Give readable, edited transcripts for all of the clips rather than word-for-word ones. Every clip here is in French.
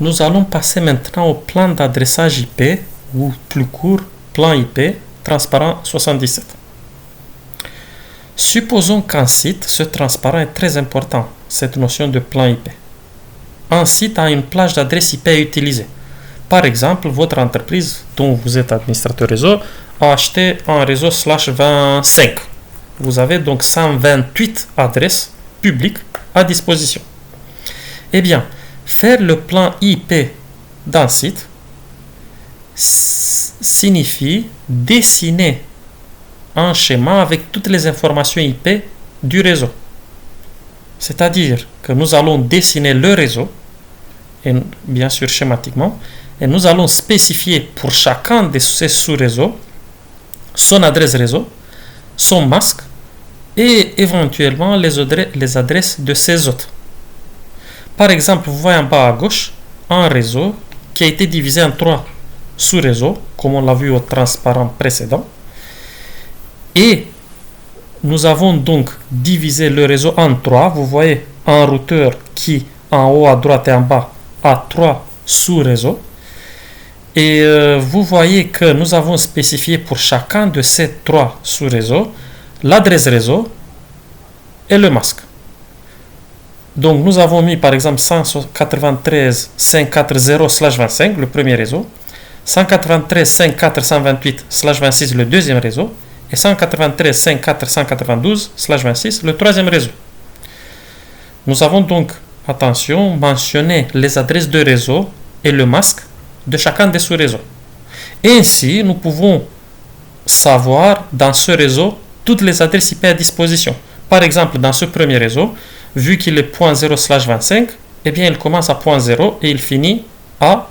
Nous allons passer maintenant au plan d'adressage IP, ou plus court, plan IP transparent 77. Supposons qu'un site, ce transparent est très important, cette notion de plan IP. Un site a une plage d'adresse IP à utiliser. Par exemple, votre entreprise, dont vous êtes administrateur réseau, a acheté un réseau /25. Vous avez donc 128 adresses publiques à disposition. Eh bien, faire le plan IP d'un site signifie dessiner un schéma avec toutes les informations IP du réseau. C'est-à-dire que nous allons dessiner le réseau, et bien sûr schématiquement, et nous allons spécifier pour chacun de ces sous-réseaux son adresse réseau, son masque et éventuellement les adresses de ces autres. Par exemple, vous voyez en bas à gauche un réseau qui a été divisé en 3 sous-réseaux, comme on l'a vu au transparent précédent. Et nous avons donc divisé le réseau en 3. Vous voyez un routeur qui, en haut à droite et en bas, a 3 sous-réseaux. Et vous voyez que nous avons spécifié pour chacun de ces 3 sous-réseaux l'adresse réseau et le masque. Donc nous avons mis par exemple 193.140/25, le premier réseau, 193.104.128/26, le deuxième réseau, et 193.104.192/26, le troisième réseau. Nous avons donc, attention, mentionné les adresses de réseau et le masque de chacun des sous-réseaux. Ainsi, nous pouvons savoir dans ce réseau toutes les adresses IP à disposition. Par exemple, dans ce premier réseau, vu qu'il est 0/25, eh bien, il commence à 0 et il finit à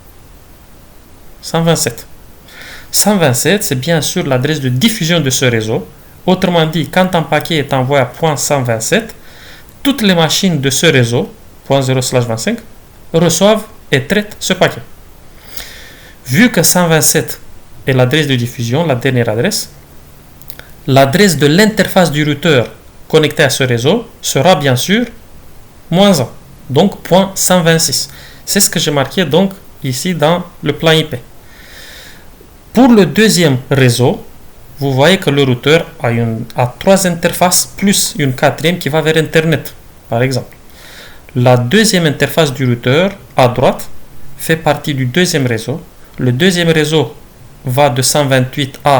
127. 127, c'est bien sûr l'adresse de diffusion de ce réseau. Autrement dit, quand un paquet est envoyé à 127, toutes les machines de ce réseau, 0/25, reçoivent et traitent ce paquet. Vu que 127 est l'adresse de diffusion, la dernière adresse, l'adresse de l'interface du routeur connecté à ce réseau sera bien sûr -1, donc 126. C'est ce que j'ai marqué donc ici dans le plan IP. Pour le deuxième réseau, vous voyez que le routeur a 3 interfaces plus une quatrième qui va vers Internet, par exemple. La deuxième interface du routeur, à droite, fait partie du deuxième réseau. Le deuxième réseau va de 128 à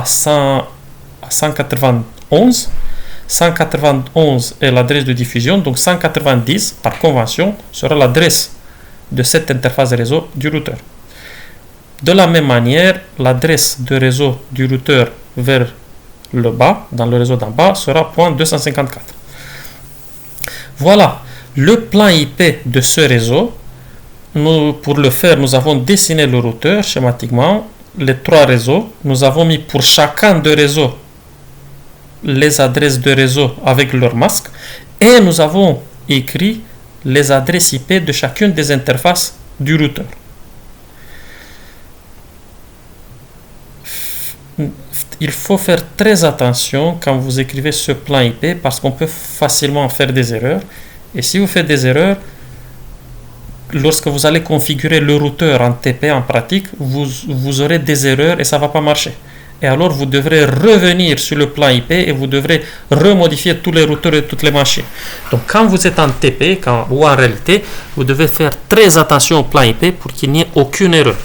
191. 191 est l'adresse de diffusion, donc 190 par convention sera l'adresse de cette interface de réseau du routeur. De la même manière, l'adresse de réseau du routeur vers le bas, dans le réseau d'en bas, sera .254. Voilà le plan IP de ce réseau. Pour le faire, nous avons dessiné le routeur schématiquement, les 3 réseaux. Nous avons mis pour chacun de réseaux les adresses de réseau avec leur masque et nous avons écrit les adresses IP de chacune des interfaces du routeur. Il faut faire très attention quand vous écrivez ce plan IP parce qu'on peut facilement faire des erreurs. Et si vous faites des erreurs, lorsque vous allez configurer le routeur en TP en pratique, vous aurez des erreurs et ça ne va pas marcher. Et alors vous devrez revenir sur le plan IP et vous devrez remodifier tous les routeurs et toutes les machines. Donc quand vous êtes en TP ou en réalité, vous devez faire très attention au plan IP pour qu'il n'y ait aucune erreur.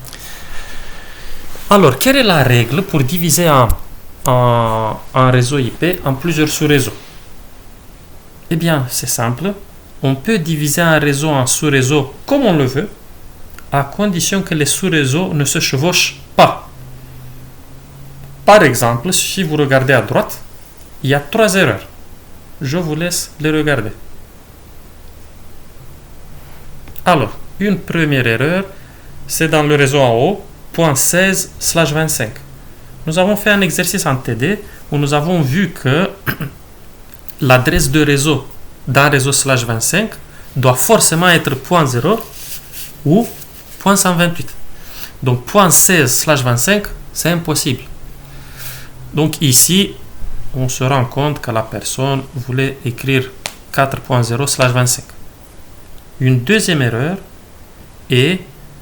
Alors, quelle est la règle pour diviser un réseau IP en plusieurs sous-réseaux? Eh bien, c'est simple. On peut diviser un réseau en sous-réseaux comme on le veut, à condition que les sous-réseaux ne se chevauchent pas. Par exemple, si vous regardez à droite, il y a 3 erreurs. Je vous laisse les regarder. Alors, une première erreur, c'est dans le réseau en haut, .16/25. Nous avons fait un exercice en TD où nous avons vu que l'adresse de réseau d'un réseau /25 doit forcément être .0 ou .128. Donc .16/25, c'est impossible. Donc ici, on se rend compte que la personne voulait écrire 4.0/25. Une deuxième erreur, Et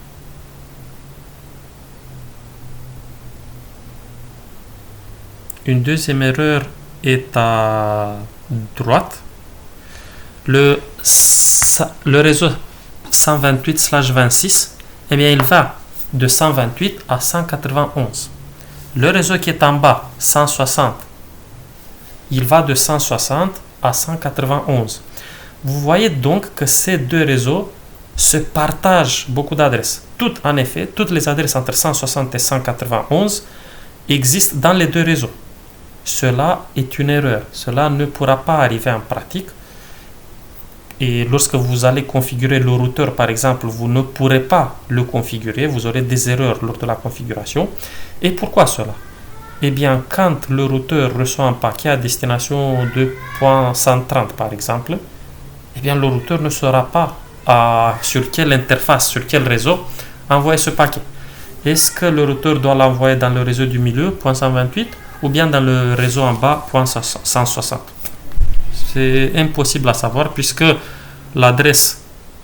une deuxième erreur est à droite. Le réseau 128/26, eh bien, il va de 128 à 191. Le réseau qui est en bas, 160, il va de 160 à 191. Vous voyez donc que ces deux réseaux se partagent beaucoup d'adresses. En effet, toutes les adresses entre 160 et 191 existent dans les deux réseaux. Cela est une erreur. Cela ne pourra pas arriver en pratique. Et lorsque vous allez configurer le routeur, par exemple, vous ne pourrez pas le configurer. Vous aurez des erreurs lors de la configuration. Et pourquoi cela? Eh bien, quand le routeur reçoit un paquet à destination de point 130, par exemple, eh bien, le routeur ne saura pas sur quelle interface, sur quel réseau envoyer ce paquet. Est-ce que le routeur doit l'envoyer dans le réseau du milieu, point 128, ou bien dans le réseau en bas, point 160? C'est impossible à savoir puisque l'adresse,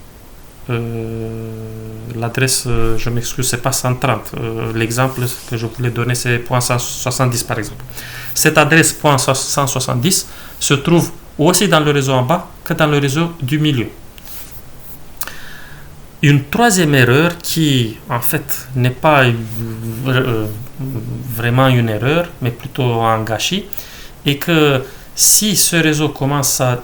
je m'excuse, c'est pas 130. L'exemple que je voulais donner, c'est point 170 par exemple. Cette adresse point 170 se trouve aussi dans le réseau en bas que dans le réseau du milieu. Une troisième erreur qui, en fait, n'est pas vraiment une erreur, mais plutôt un gâchis, est que si ce réseau commence à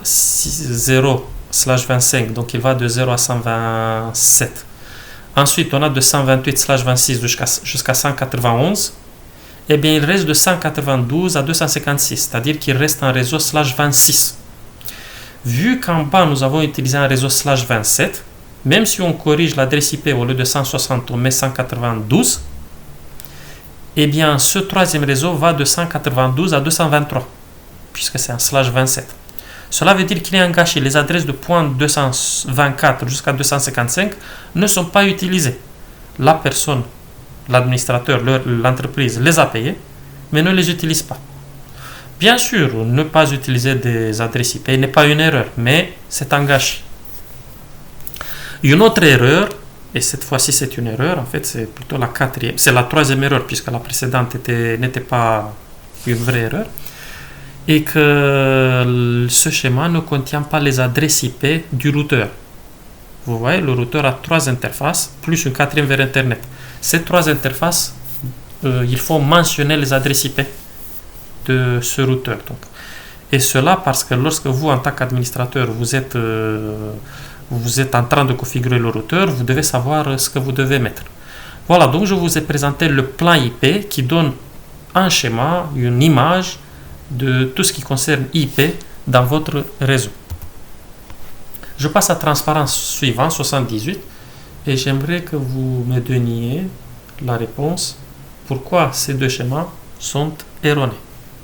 0/25, donc il va de 0 à 127, ensuite on a de 128/26 jusqu'à 191, eh bien il reste de 192 à 256, c'est-à-dire qu'il reste un réseau /26. Vu qu'en bas nous avons utilisé un réseau /27, même si on corrige l'adresse IP au lieu de 160, on met 192, eh bien ce troisième réseau va de 192 à 223, puisque c'est un /27. Cela veut dire qu'il y a un gâchis. Les adresses de point 224 jusqu'à 255 ne sont pas utilisées. La personne, l'administrateur, l'entreprise les a payées, mais ne les utilise pas. Bien sûr, ne pas utiliser des adresses IP n'est pas une erreur, mais c'est un gâchis. Une autre erreur, et cette fois-ci c'est une erreur, en fait c'est plutôt la quatrième, c'est la troisième erreur puisque la précédente n'était pas une vraie erreur, et que ce schéma ne contient pas les adresses IP du routeur. Vous voyez, le routeur a trois interfaces, plus une quatrième vers Internet. Ces trois interfaces, il faut mentionner les adresses IP de ce routeur. Donc. Et cela parce que lorsque vous, en tant qu'administrateur, vous êtes en train de configurer le routeur, vous devez savoir ce que vous devez mettre. Voilà, donc je vous ai présenté le plan IP qui donne un schéma, une image de tout ce qui concerne IP dans votre réseau. Je passe à la transparence suivante, 78, et j'aimerais que vous me donniez la réponse pourquoi ces deux schémas sont erronés.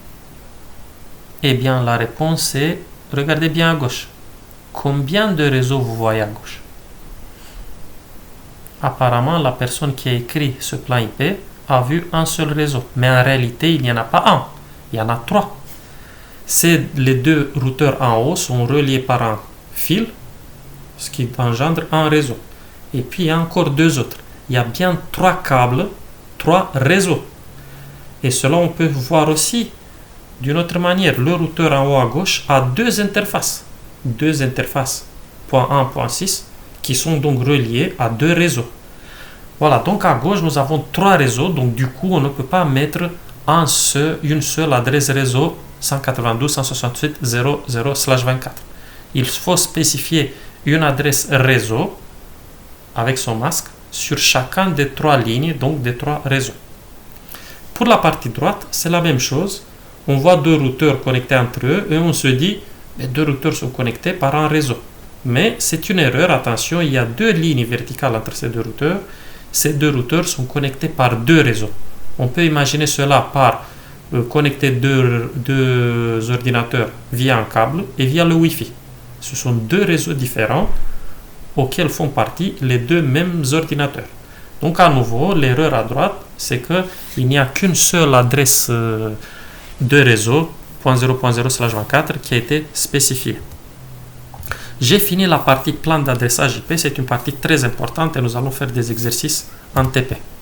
Eh bien, la réponse est, regardez bien à gauche. Combien de réseaux vous voyez à gauche? Apparemment, la personne qui a écrit ce plan IP a vu un seul réseau, mais en réalité, il n'y en a pas un. Il y en a trois. Les deux routeurs en haut sont reliés par un fil, ce qui engendre un réseau. Et puis, il y a encore deux autres. Il y a bien trois câbles, trois réseaux. Et cela, on peut voir aussi d'une autre manière. Le routeur en haut à gauche a deux interfaces. Deux interfaces, point 1, point 6, qui sont donc reliées à deux réseaux. Voilà, donc à gauche, nous avons trois réseaux. Donc, du coup, on ne peut pas mettre une seule adresse réseau 192.168.0.0/24. Il faut spécifier une adresse réseau avec son masque sur chacun des trois lignes, donc des trois réseaux. Pour la partie droite, c'est la même chose. On voit deux routeurs connectés entre eux et on se dit les deux routeurs sont connectés par un réseau. Mais c'est une erreur, attention, il y a deux lignes verticales entre ces deux routeurs. Ces deux routeurs sont connectés par deux réseaux. On peut imaginer cela par connecter deux ordinateurs via un câble et via le Wi-Fi. Ce sont deux réseaux différents auxquels font partie les deux mêmes ordinateurs. Donc à nouveau, l'erreur à droite, c'est qu'il n'y a qu'une seule adresse de réseau .0.0/24 qui a été spécifiée. J'ai fini la partie plan d'adressage IP. C'est une partie très importante et nous allons faire des exercices en TP.